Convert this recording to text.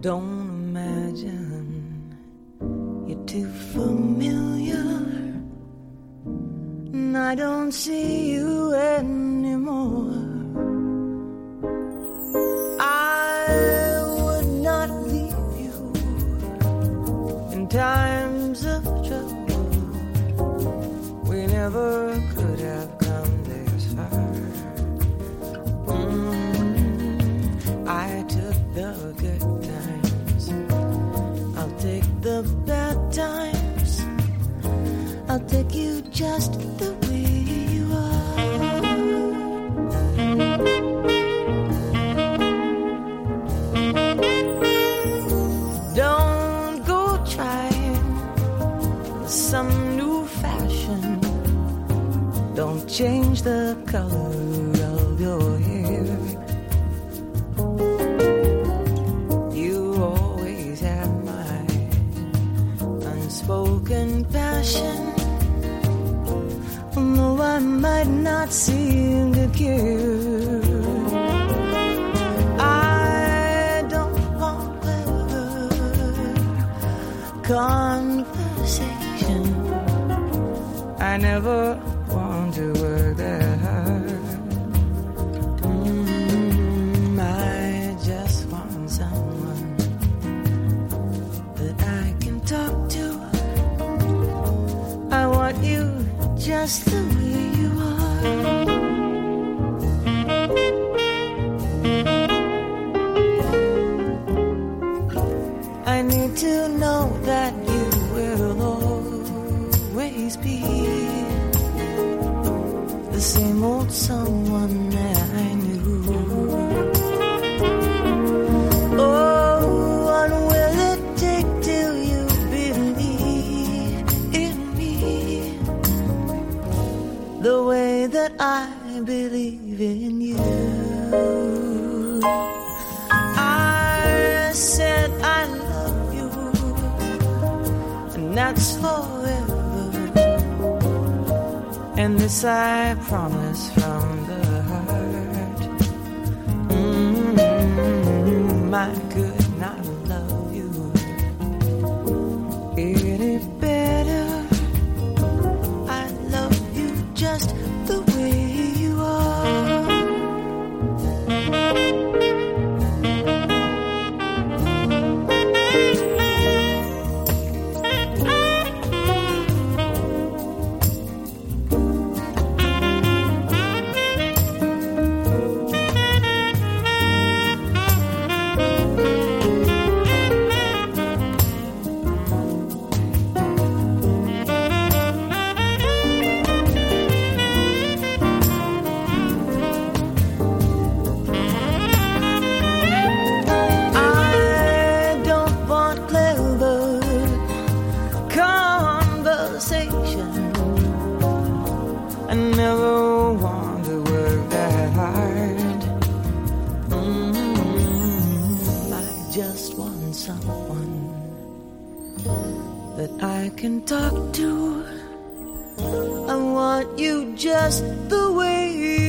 Don't imagine you're too familiar, and I don't see you anymore. I would not leave you in times of trouble. We never could have come this far. I took the good times, I'll take the bad times, I'll take you just the way you are. Don't go trying some new fashion. Don't change the color of your hair. You always have my unspoken passion, although I might not seem to care. I don't want clever conversation. I never want to work that hard. I just want someone that I can talk to. I want you just the way you are. I need to know that you will always be the same old someone that I knew. Oh, what will it take till you believe in me the way that I believe in you? I said I love you, and that's forever. And this I promise from the heart. I could not love you any better. I love you just the way you are. I never want to work that hard. I just want someone that I can talk to. I want you just the way